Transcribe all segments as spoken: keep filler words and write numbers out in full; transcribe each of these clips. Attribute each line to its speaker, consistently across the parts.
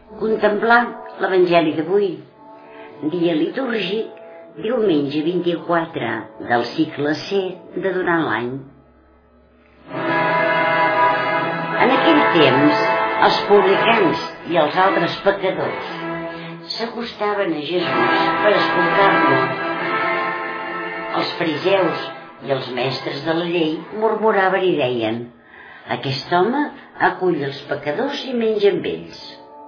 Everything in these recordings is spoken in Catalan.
Speaker 1: Contemplar l'Evangeli d'avui, dia litúrgic, diumenge vint-i-quatre del cicle C de durant l'any. En aquell temps, els publicans i els altres pecadors s'acostaven a Jesús per escoltar-lo. Els fariseus i els mestres de la llei murmuraven i deien: «Aquest home acull els pecadors i menja amb ells».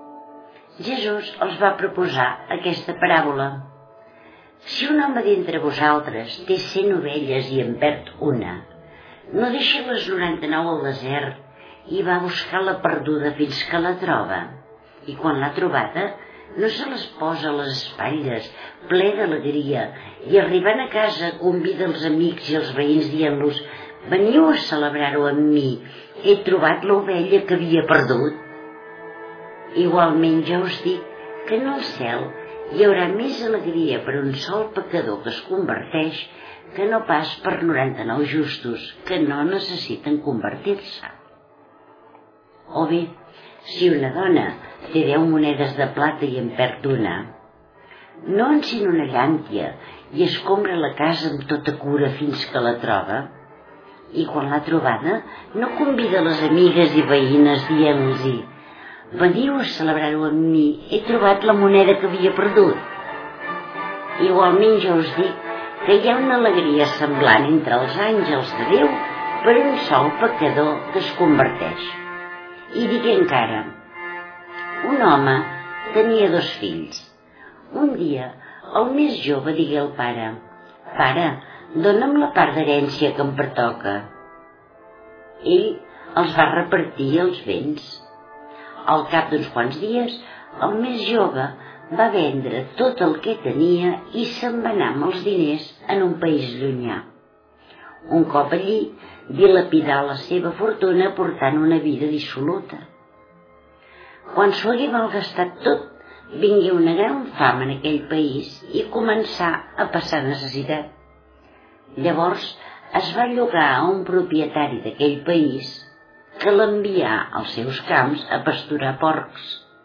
Speaker 1: Jesús els va proposar aquesta paràbola: «Si un home d'entre vosaltres té cent ovelles i en perd una, no deixa les noranta-nou al desert i va a buscar la perduda fins que la troba, i quan l'ha trobada no se les posa a les espatlles, ple d'alegria, i arribant a casa convida els amics i els veïns dient-los: veniu a celebrar-ho amb mi, he trobat l'ovella que havia perdut? Igualment jo us dic que en el cel hi haurà més alegria per un sol pecador que es converteix que no pas per noranta-nou justos que no necessiten convertir-se. O bé, si una dona té deu monedes de plata i en perd una, no encén una llàntia i escombra la casa amb tota cura fins que la troba? I quan l'ha trobada no convida les amigues i veïnes dient-los: veniu a celebrar-ho amb mi, he trobat la moneda que havia perdut? Igualment jo us dic que hi ha una alegria semblant entre els àngels de Déu per un sol pecador que es converteix. I digué encara: un home tenia dos fills. Un dia el més jove digué al pare: pare, dona'm la part d'herència que em pertoca. Ell els va repartir els béns. Al cap d'uns quants dies, el més jove va vendre tot el que tenia i se'n va anar amb els diners en un país llunyà. Un cop allí, dilapidà la seva fortuna portant una vida dissoluta. Quan s'ho hagué malgastat tot, vingué una gran fam en aquell país i començà a passar necessitat. Llavors es va llogar a un propietari d'aquell país que l'envià als seus camps a pasturar porcs.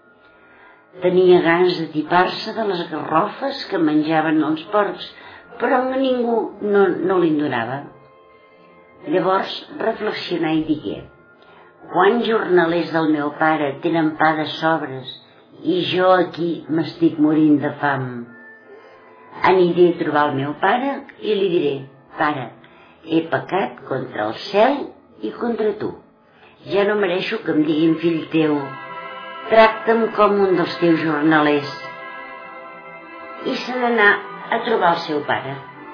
Speaker 1: Tenia ganes de tipar-se de les garrofes que menjaven els porcs, però a ningú no, no li'n donava. Llavors reflexionà i digué: quants jornalers del meu pare tenen pa de sobres i jo aquí m'estic morint de fam. Aniré a trobar el meu pare i li diré: pare, he pecat contra el cel i contra tu. Ja no mereixo que em diguin fill teu. Tracta'm com un dels teus jornalers. I se n'anà a trobar el seu pare.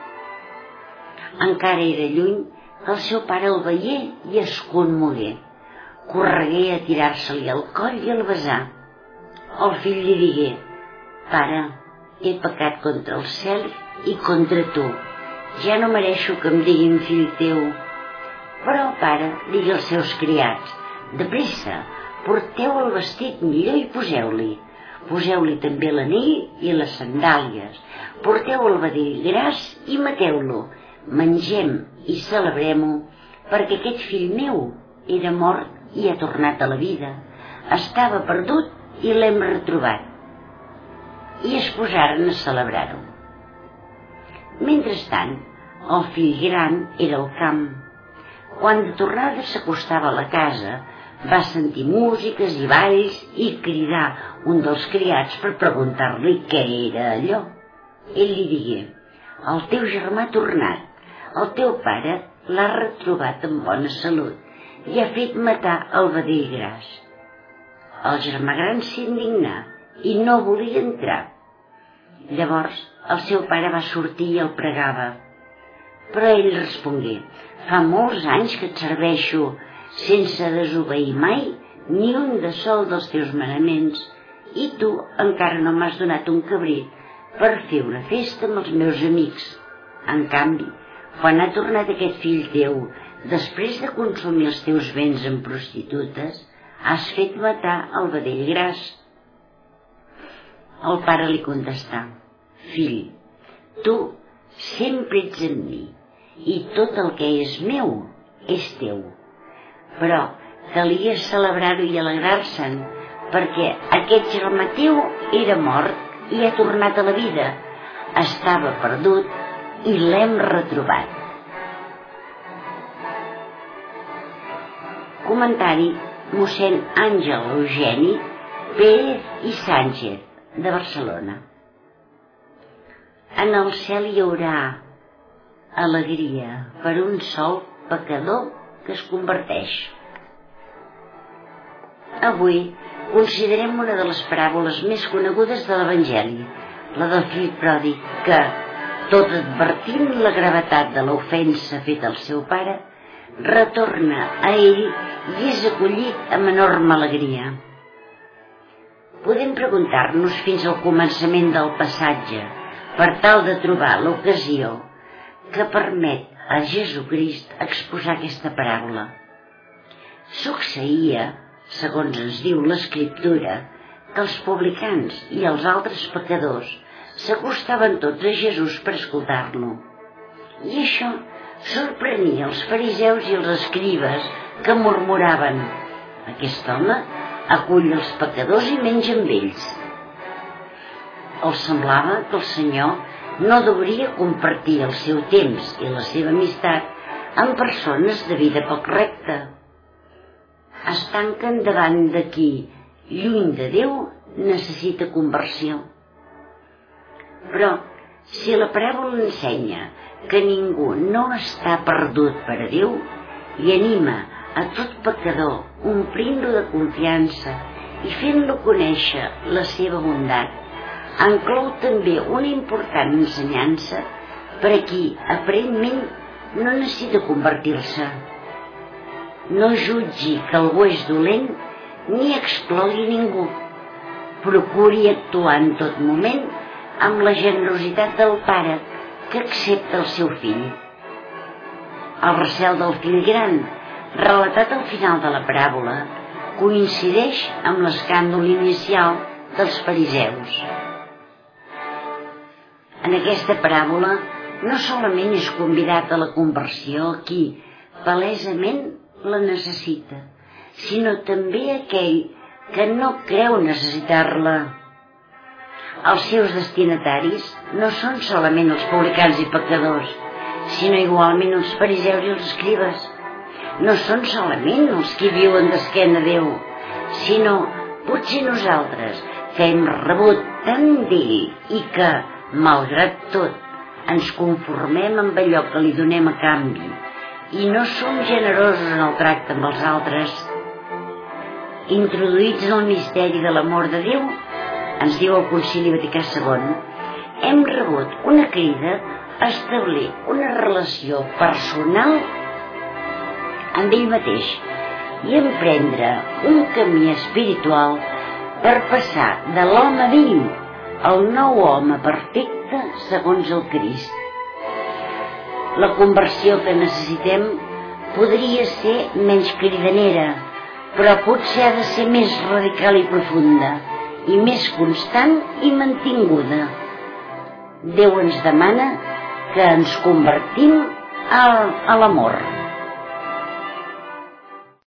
Speaker 1: Encara era lluny que el seu pare el veié i es commogué. Corregué a tirar-se-li al coll i el besà. El fill li digué: pare, he pecat contra el cel i contra tu. Ja no mereixo que em diguin fill teu. Però el pare digué als seus criats: de pressa, porteu el vestit millor i poseu-li. Poseu-li també l'anell i les sandàlies. Porteu el vedell gras i mateu-lo. Mengem i celebrem-ho, perquè aquest fill meu era mort i ha tornat a la vida. Estava perdut i l'hem retrobat. I es posaren a celebrar-ho. Mentrestant, el fill gran era al camp. Quan de tornada s'acostava a la casa, va sentir músiques i balls i cridar un dels criats per preguntar-li què era allò. Ell li digué: el teu germà ha tornat, el teu pare l'ha retrobat en bona salut i ha fet matar el vedell gras. El germà gran s'indignà i no volia entrar. Llavors el seu pare va sortir i el pregava. Però ell respongué: fa molts anys que et serveixo sense desobeir mai ni un de sol dels teus manaments, i tu encara no m'has donat un cabrit per fer una festa amb els meus amics. En canvi, quan ha tornat aquest fill teu, després de consumir els teus béns en prostitutes, has fet matar el vedell gras. El pare li contestà: fill, tu sempre ets amb mi, i tot el que és meu és teu. Però calia celebrar-ho i alegrar-se'n, perquè aquest germà teu era mort i ha tornat a la vida, estava perdut i l'hem retrobat. Comentari mossèn Àngel Eugeni Pérez i Sánchez, de Barcelona. En el cel hi haurà alegria per un sol pecador que es converteix. Avui considerem una de les paràboles més conegudes de l'Evangeli, la del fill pròdig, que, tot advertint la gravetat de l'ofensa feta al seu pare, retorna a ell i és acollit amb enorme alegria. Podem preguntar-nos fins al començament del passatge, per tal de trobar l'ocasió que permet a Jesucrist exposar aquesta paràbola. Succeïa, segons ens diu l'Escriptura, que els publicans i els altres pecadors s'acostaven tots a Jesús per escoltar-lo. I això sorprenia els fariseus i els escribes, que murmuraven: aquest home acull els pecadors i menja amb ells. Els semblava que el Senyor no hauria compartir el seu temps i la seva amistat amb persones de vida poc recta. Es tanquen davant de qui, lluny de Déu, necessita conversió. Però, si la paràbola ensenya que ningú no està perdut per a Déu i anima a tot pecador omplint-lo de confiança i fent-lo conèixer la seva bondat, enclou també una important ensenyança per a qui aparentment no necessita convertir-se. No jutgi que algú és dolent ni exclogui ningú. Procuri actuar en tot moment amb la generositat del pare que accepta el seu fill. El recel del fill gran, relatat al final de la paràbola, coincideix amb l'escàndol inicial dels fariseus. En aquesta paràbola no solament és convidat a la conversió a qui palesament la necessita, sinó també aquell que no creu necessitar-la. Els seus destinataris no són solament els publicans i pecadors, sinó igualment els fariseus i els escribes. No són solament els que viuen d'esquena a Déu, sinó potser nosaltres que hem rebut tant d'ell i que, malgrat tot, ens conformem amb allò que li donem a canvi i no som generosos en el tracte amb els altres. Introduïts en el misteri de l'amor de Déu, ens diu el Concili Vaticà segon, hem rebut una crida a establir una relació personal amb ell mateix i emprendre un camí espiritual per passar de l'home vell al nou home perfecte segons el Crist. La conversió que necessitem podria ser menys cridanera, però potser ha de ser més radical i profunda, i més constant i mantinguda. Déu ens demana que ens convertim a, a l'amor.